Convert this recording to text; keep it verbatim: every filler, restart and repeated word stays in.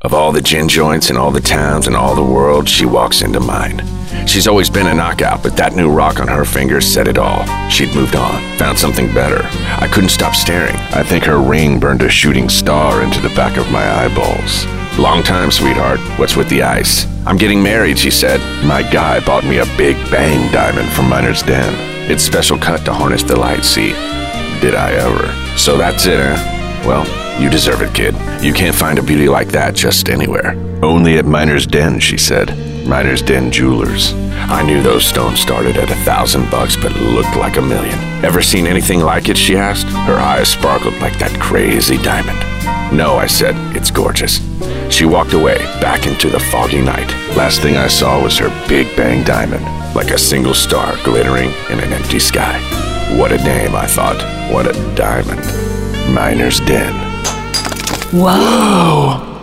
Of all the gin joints in all the towns and all the world, she walks into mine. She's always been a knockout, but that new rock on her finger said it all. She'd moved on, found something better. I couldn't stop staring. I think her ring burned a shooting star into the back of my eyeballs. Long time, sweetheart. What's with the ice? I'm getting married, she said. My guy bought me a big bang diamond from Miner's Den. It's special cut to harness the light, see? Did I ever? So that's it, huh? Well, you deserve it, kid. You can't find a beauty like that just anywhere. Only at Miner's Den, she said. Miner's Den Jewelers. I knew those stones started at a thousand bucks, but looked like a million. Ever seen anything like it, she asked. Her eyes sparkled like that crazy diamond. No, I said, it's gorgeous. She walked away, back into the foggy night. Last thing I saw was her big bang diamond, like a single star glittering in an empty sky. What a name, I thought. What a diamond. Miner's Den. Whoa!